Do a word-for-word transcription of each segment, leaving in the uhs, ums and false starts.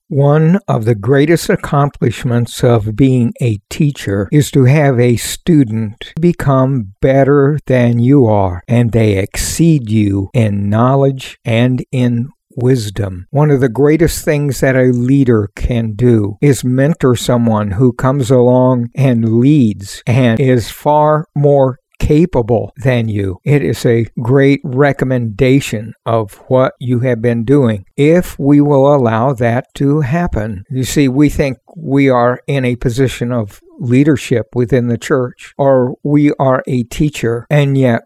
One of the greatest accomplishments of being a teacher is to have a student become better than you are, and they exceed you in knowledge and in wisdom. One of the greatest things that a leader can do is mentor someone who comes along and leads and is far more capable than you. It is a great recommendation of what you have been doing if we will allow that to happen. You see, we think we are in a position of leadership within the church, or we are a teacher, and yet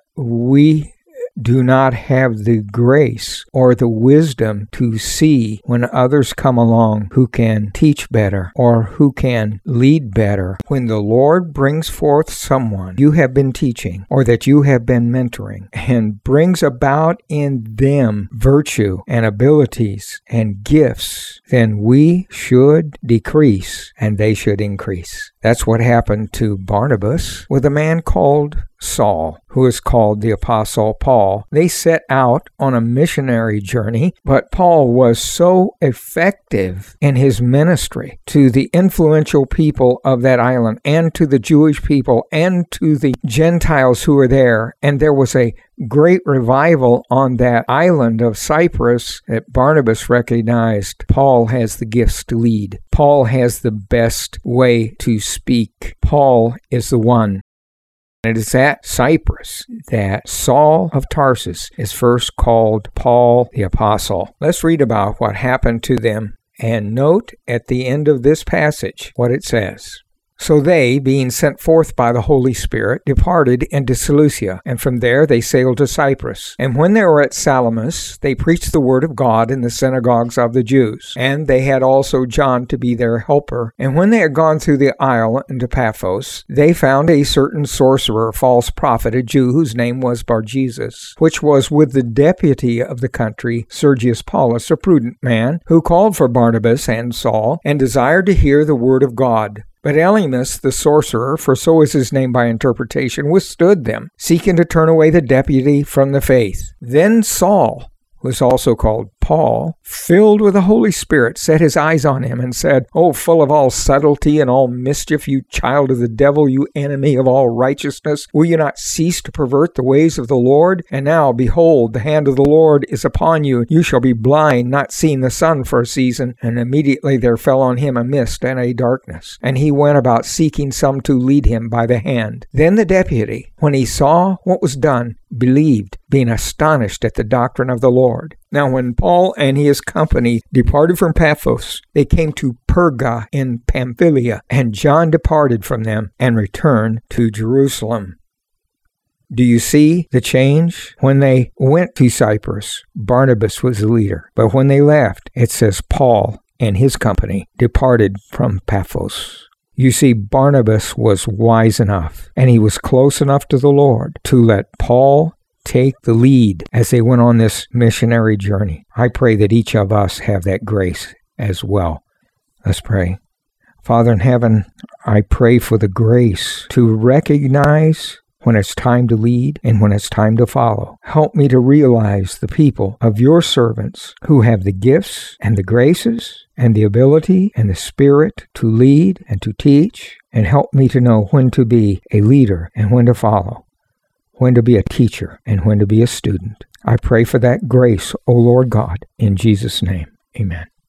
we do not have the grace or the wisdom to see when others come along who can teach better or who can lead better. When the Lord brings forth someone you have been teaching or that you have been mentoring and brings about in them virtue and abilities and gifts, then we should decrease and they should increase. That's what happened to Barnabas with a man called Saul, who is called the Apostle Paul. They set out on a missionary journey, but Paul was so effective in his ministry to the influential people of that island and to the Jewish people and to the Gentiles who were there, and there was a great revival on that island of Cyprus that Barnabas recognized Paul has the gifts to lead. Paul has the best way to speak. Paul is the one. It is at Cyprus that Saul of Tarsus is first called Paul the Apostle. Let's read about what happened to them and note at the end of this passage what it says. So they, being sent forth by the Holy Spirit, departed into Seleucia, and from there they sailed to Cyprus. And when they were at Salamis, they preached the word of God in the synagogues of the Jews. And they had also John to be their helper. And when they had gone through the isle into Paphos, they found a certain sorcerer, false prophet, a Jew, whose name was Bar-Jesus, which was with the deputy of the country, Sergius Paulus, a prudent man, who called for Barnabas and Saul, and desired to hear the word of God. But Elymas the sorcerer, for so is his name by interpretation, withstood them, seeking to turn away the deputy from the faith. Then Saul, who is also called Paul, filled with the Holy Spirit, set his eyes on him and said, O full of all subtlety and all mischief, you child of the devil, you enemy of all righteousness, will you not cease to pervert the ways of the Lord? And now, behold, the hand of the Lord is upon you. You shall be blind, not seeing the sun for a season. And immediately there fell on him a mist and a darkness, and he went about seeking some to lead him by the hand. Then the deputy, when he saw what was done, believed, being astonished at the doctrine of the Lord. Now when Paul and his company departed from Paphos, they came to Perga in Pamphylia, and John departed from them and returned to Jerusalem. Do you see the change? When they went to Cyprus, Barnabas was the leader. But when they left, it says Paul and his company departed from Paphos. You see, Barnabas was wise enough, and he was close enough to the Lord to let Paul take the lead as they went on this missionary journey. I pray that each of us have that grace as well. Let's pray. Father in heaven, I pray for the grace to recognize when it's time to lead and when it's time to follow. Help me to realize the people of your servants who have the gifts and the graces and the ability and the spirit to lead and to teach, and help me to know when to be a leader and when to follow, when to be a teacher and when to be a student. I pray for that grace, O Lord God, in Jesus' name. Amen.